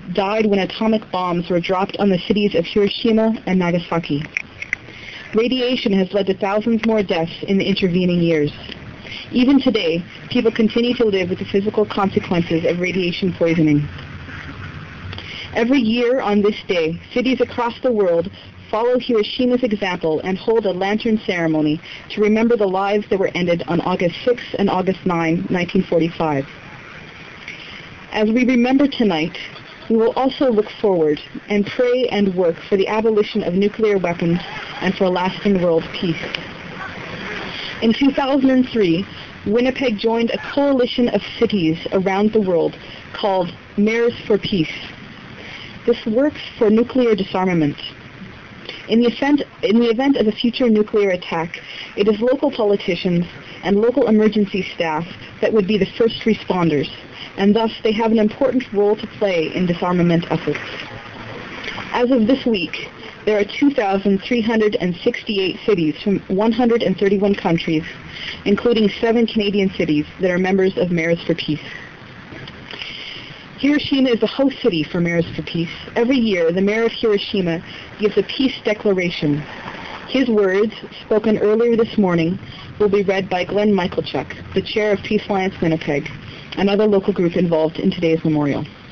died when atomic bombs were dropped on the cities of Hiroshima and Nagasaki. Radiation has led to thousands more deaths in the intervening years. Even today, people continue to live with the physical consequences of radiation poisoning. Every year on this day, cities across the world follow Hiroshima's example and hold a lantern ceremony to remember the lives that were ended on August 6 and August 9, 1945. As we remember tonight, we will also look forward and pray and work for the abolition of nuclear weapons and for lasting world peace. In 2003, Winnipeg joined a coalition of cities around the world called Mayors for Peace. This works for nuclear disarmament. In the event of a future nuclear attack, it is local politicians and local emergency staff that would be the first responders, and thus they have an important role to play in disarmament efforts. As of this week, there are 2,368 cities from 131 countries, including 7 Canadian cities, that are members of Mayors for Peace. Hiroshima is the host city for Mayors for Peace. Every year, the mayor of Hiroshima gives a peace declaration. His words, spoken earlier this morning, will be read by Glenn Michalchuk, the chair of Peace Alliance Winnipeg, another local group involved in today's memorial.